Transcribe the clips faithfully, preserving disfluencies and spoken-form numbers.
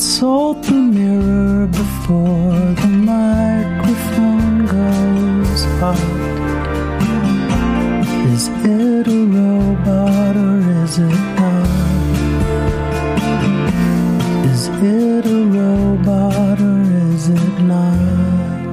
Consult the mirror before the microphone goes hot. Is it a robot or is it not? Is it a robot or is it not?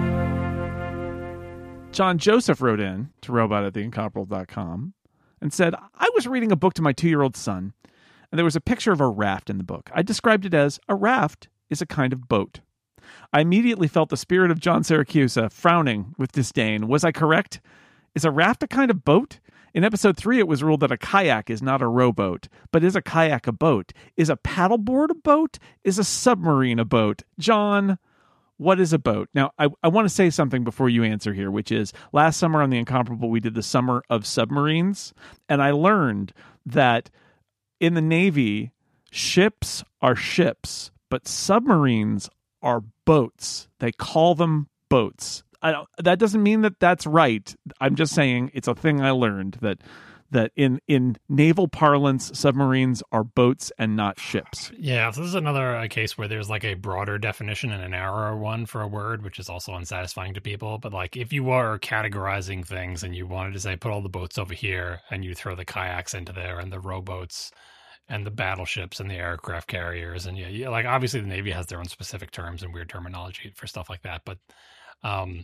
John Joseph wrote in to robot at the incomparable dot com and said, I was reading a book to my two-year-old son, and there was a picture of a raft in the book. I described it as, a raft is a kind of boat. I immediately felt the spirit of John Siracusa frowning with disdain. Was I correct? Is a raft a kind of boat? In episode three, it was ruled that a kayak is not a rowboat. But is a kayak a boat? Is a paddleboard a boat? Is a submarine a boat? John, what is a boat? Now, I, I want to say something before you answer here, which is last summer on The Incomparable, we did the Summer of Submarines. And I learned that in the Navy, ships are ships, but submarines are boats. They call them boats. I don't, that doesn't mean that that's right. I'm just saying it's a thing I learned that that in, in naval parlance, submarines are boats and not ships. Yeah, so this is another uh, case where there's like a broader definition and a narrower one for a word, which is also unsatisfying to people. But like if you are categorizing things and you wanted to say, put all the boats over here and you throw the kayaks into there and the rowboats and the battleships and the aircraft carriers. And yeah, yeah, like obviously the Navy has their own specific terms and weird terminology for stuff like that. But um,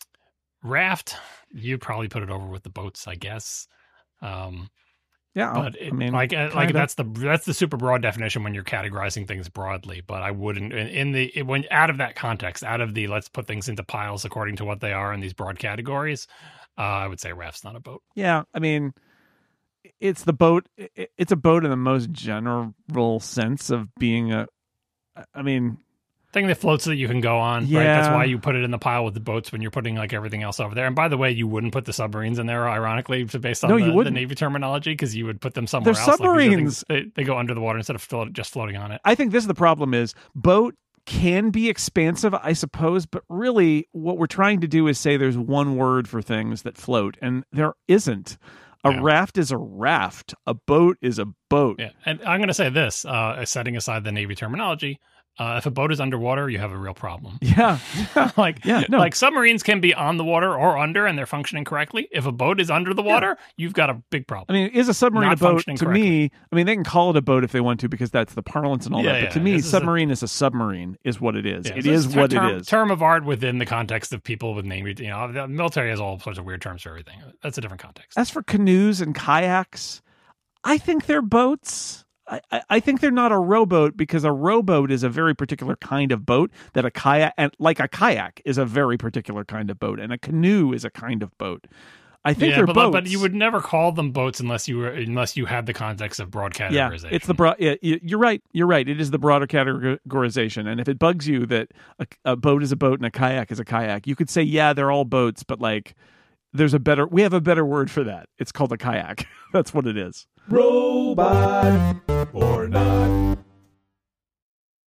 raft, you'd probably put it over with the boats, I guess. Um, yeah, but it, I mean, like, kinda. like that's the that's the super broad definition when you're categorizing things broadly. But I wouldn't in, in the it, when out of that context, out of the let's put things into piles according to what they are in these broad categories. Uh, I would say raft's not a boat. Yeah, I mean, it's the boat. It, it's a boat in the most general sense of being a. I mean. Thing that floats that you can go on, yeah. right? That's why you put it in the pile with the boats when you're putting like everything else over there. And by the way, you wouldn't put the submarines in there, ironically, based on no, the, you the Navy terminology, because you would put them somewhere They're else. Submarines. Like they, they go under the water instead of float, just floating on it. I think this is the problem is boat can be expansive, I suppose, but really what we're trying to do is say there's one word for things that float, and there isn't. A yeah. raft is a raft. A boat is a boat. Yeah, and I'm going to say this, uh, setting aside the Navy terminology, Uh, if a boat is underwater, you have a real problem. Yeah. like yeah, no. like submarines can be on the water or under and they're functioning correctly. If a boat is under the water, yeah. you've got a big problem. I mean, is a submarine Not a boat? To correctly. me, I mean, they can call it a boat if they want to because that's the parlance and all yeah, that. But yeah. to me, this submarine is, a, is a submarine is what it is. Yeah, it so is ter- what term, it is. Term of art within the context of people with Navy. You know, the military has all sorts of weird terms for everything. That's a different context. As for canoes and kayaks, I think they're boats. I, I think they're not a rowboat because a rowboat is a very particular kind of boat that a kayak, and like a kayak is a very particular kind of boat, and a canoe is a kind of boat. I think yeah, they're but, boats. But you would never call them boats unless you were unless you had the context of broad categorization. Yeah, it's the broad. Yeah, you're right. You're right. It is the broader categorization, and if it bugs you that a, a boat is a boat and a kayak is a kayak, you could say, yeah, they're all boats, but like, there's a better. We have a better word for that. It's called a kayak. That's what it is. Robot or not.